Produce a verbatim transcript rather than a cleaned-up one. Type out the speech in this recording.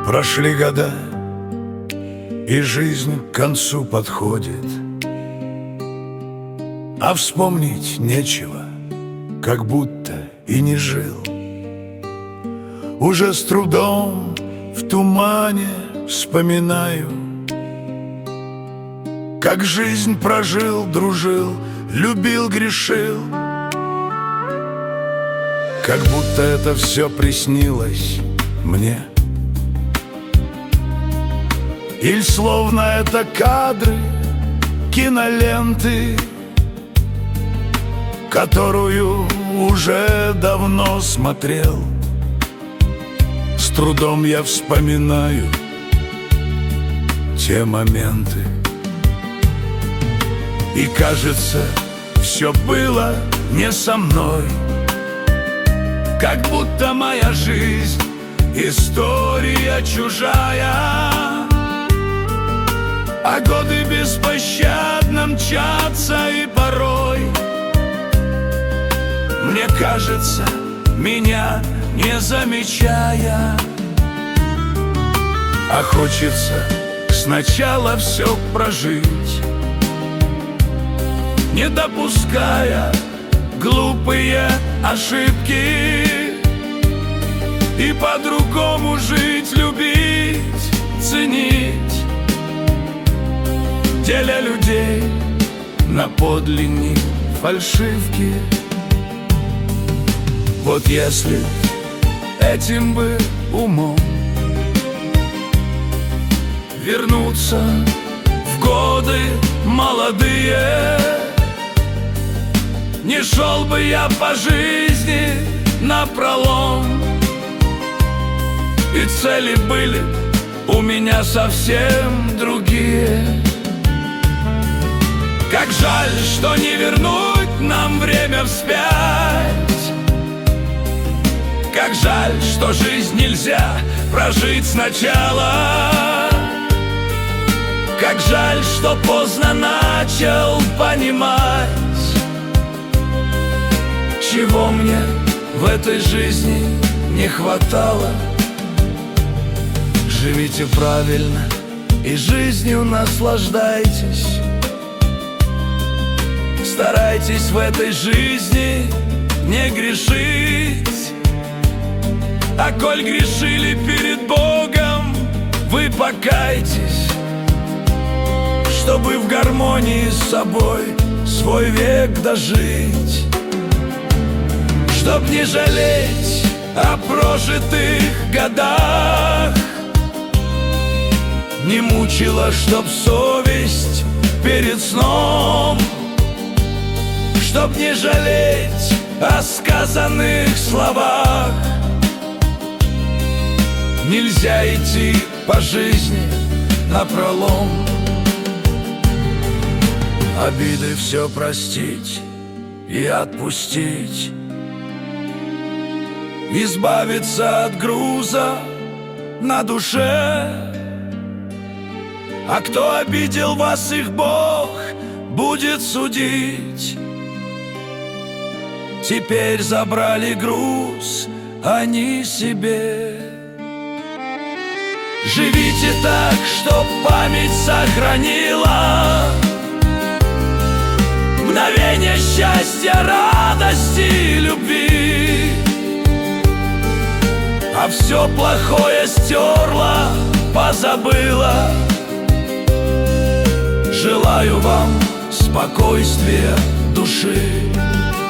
Прошли года, и жизнь к концу подходит, а вспомнить нечего, как будто и не жил. Уже с трудом в тумане вспоминаю, как жизнь прожил, дружил, любил, грешил. Как будто это все приснилось мне, или словно это кадры киноленты, которую уже давно смотрел. С трудом я вспоминаю те моменты, и кажется, все было не со мной. Как будто моя жизнь — история чужая, а годы беспощадно мчатся, и порой мне кажется, меня не замечая. А хочется сначала все прожить, не допуская глупые ошибки, и по-другому жить, любить, ценить, деля людей на подлинник фальшивки. Вот если этим бы умом вернуться в годы молодые, не шел бы я по жизни напролом, и цели были у меня совсем другие. Как жаль, что не вернуть нам время вспять. Как жаль, что жизнь нельзя прожить сначала. Как жаль, что поздно начал понимать, чего мне в этой жизни не хватало. Живите правильно и жизнью наслаждайтесь. Старайтесь в этой жизни не грешить. А коль грешили перед Богом, вы покайтесь, чтобы в гармонии с собой свой век дожить. Чтоб не жалеть о прожитых годах, не мучила, чтоб совесть перед сном. Чтоб не жалеть о сказанных словах, нельзя идти по жизни напролом. Обиды все простить и отпустить, избавиться от груза на душе. А кто обидел вас, их Бог будет судить. Теперь забрали груз они себе. Живите так, чтоб память сохранила мгновение счастья, радости, любви, а все плохое стерла, позабыла. Желаю вам спокойствия души.